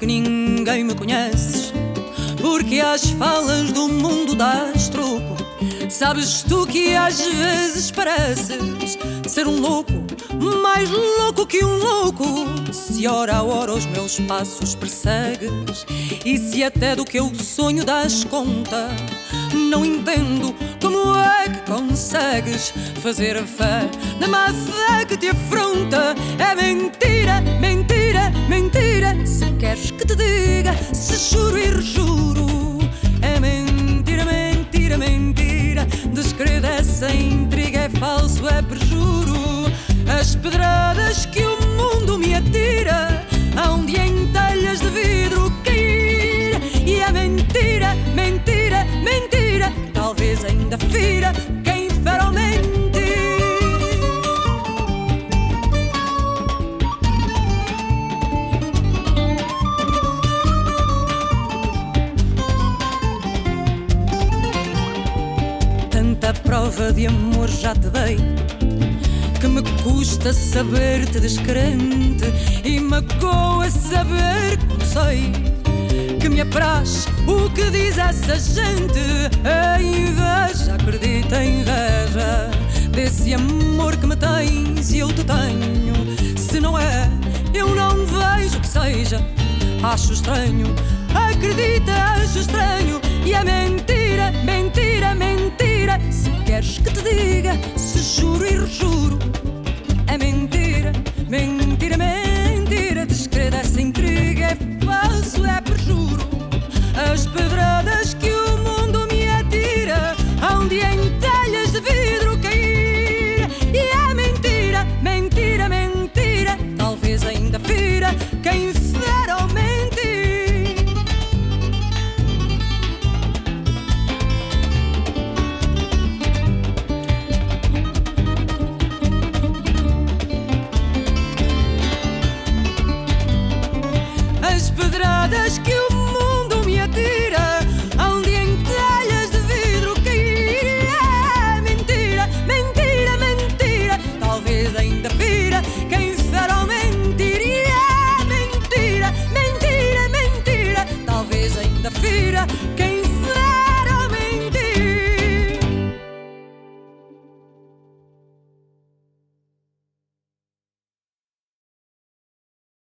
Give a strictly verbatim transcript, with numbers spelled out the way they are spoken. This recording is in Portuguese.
que ninguém me conhece, porque às falas do mundo dás troco. Sabes tu que às vezes pareces ser um louco, mais louco que um louco. Se hora a hora os meus passos persegues, e se até do que eu sonho dás conta, não entendo como é que consegues fazer a fé na má fé que te afronta. É mentira, mentira, mentira, se queres que te diga, se juro e rejuro. É mentira, mentira, mentira, descrede essa intriga, é falso, é perjuro. As pedradas que o mundo me atira hão de em telhas de vidro cair. E é mentira, mentira, mentira, talvez ainda fira quem ferozmente. Tanta prova de amor já te dei, que me custa saber-te descrente, e magoa saber como sei que me apraz o que diz essa gente. A inveja, acredita em inveja desse amor que me tens e eu te tenho. Se não é, eu não vejo que seja, acho estranho, acredita, acho estranho. E é mentira, mentira, mentira, se queres que te diga, se juro e rejuro. É mentira, mentira, mentira, descrede essa intriga, é falso, é perjuro. As pedradas que o mundo me atira hão de em telhas de vidro cair. E é mentira, mentira, mentira, talvez ainda fira quem ferozmente. As pedradas que